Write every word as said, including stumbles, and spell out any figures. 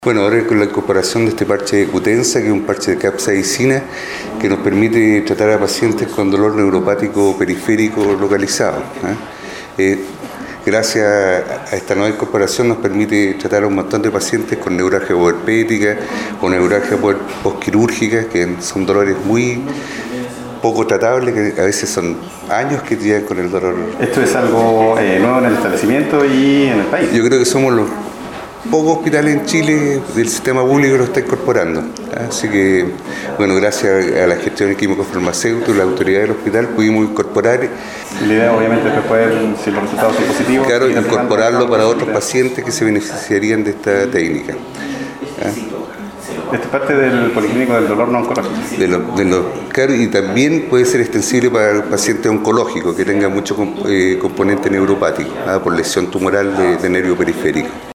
Bueno, ahora con la incorporación de este parche de Cutensa, que es un parche de capsaicina, que nos permite tratar a pacientes con dolor neuropático periférico localizado. ¿eh? Eh, gracias a esta nueva incorporación nos permite tratar a un montón de pacientes con neuralgia puerpética o neuralgia postquirúrgica, que son dolores muy poco tratables, que a veces son años que llevan con el dolor. ¿Esto es algo eh, nuevo en el establecimiento y en el país? Yo creo que somos los pocos hospitales en Chile del sistema público lo está incorporando. Así que, bueno, gracias a la gestión químico-farmacéutica y la autoridad del hospital pudimos incorporar. La idea obviamente es después, si los resultados son positivos, claro, incorporarlo para otros pacientes que se beneficiarían de esta técnica. Esto es parte del Policlínico del Dolor No Oncológico. De lo, de lo, claro, y también puede ser extensible para pacientes oncológicos que tengan mucho eh, componente neuropático, ¿ah? por lesión tumoral de, de nervio periférico.